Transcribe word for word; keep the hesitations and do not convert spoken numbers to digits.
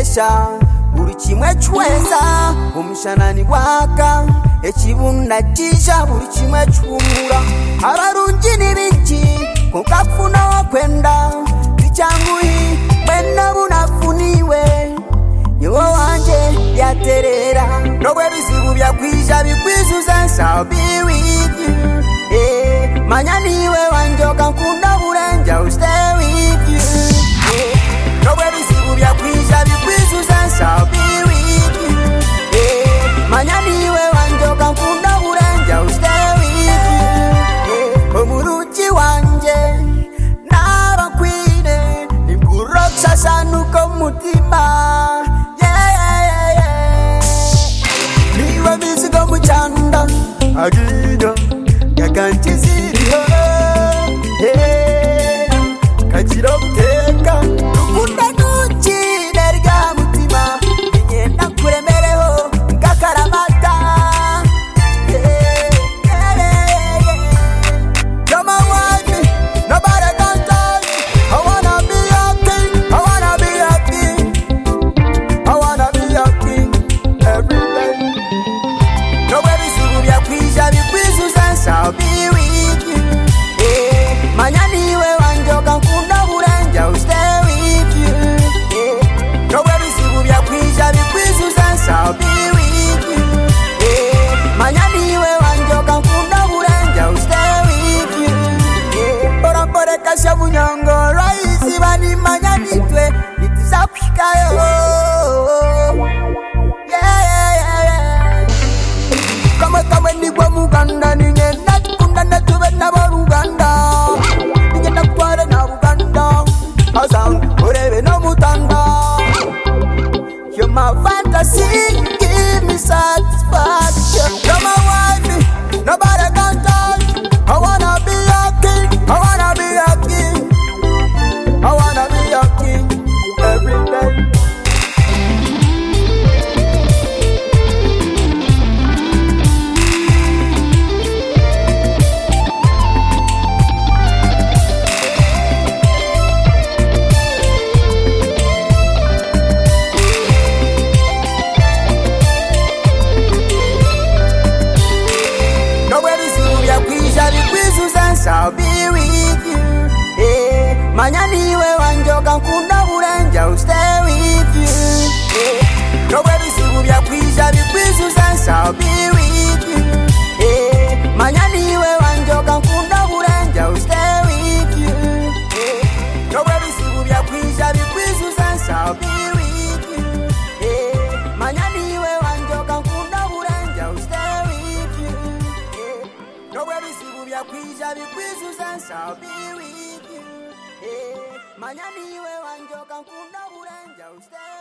nesha buri kimwe cyweza umushanani waka ekibunda kisha buri kimwe cyumura abarungi nibiki kokafuna wakwenda bicyanguhi bena bunafuniwe yewo wanje yaterera nobwe bizibu byakwisha bikwizuza shall be with you eh manya niwe wanjoka nkunda burenja will stay with you eh nobwe bizibu byakwisha bikwizuza shall be with you eh manya niwe wanjoka nkunda burenja will stay with you eh omuruki wanje nabakwine nimburoksa sanuko mutima Agina yakanti ziriho eh kachiro teka ukunda nuki derga mutima ngenda kuremereho ngakaramata eh you're my wife nobody can touch I wanna be your king I wanna be your king I wanna be your king every day nobody I'll be with you eh manya niwe wanjoka nkunda burenja will stay with you eh nobody sibu byakwisha bikwizuza I'll be with you eh manya niwe wanjoka nkunda burenja will stay with you eh ora pore kasha bunyongo raisi bani manya nitwe nitizapikayo yeah yeah yeah yeah kama kama ni kwa muganda ni You're my fantasy, give me satisfaction. You're my wife, nobody can touch. I wanna be your king, I wanna be your king. I wanna be your king every day. I'll be with you eh manya niwe wanjoka nkunda burenja will stay with you eh nobody sibu byakwisha bikwizuza I'll be with you eh manya niwe wanjoka nkunda burenja will stay with you eh nobody sibu byakwisha bikwizuza I'll be with you eh manya niwe wanjoka nkunda burenja will stay with you eh nobody sibu byakwisha bikwizuza I'll be with you eh manya niwe wanjoka nkunda burenja will stay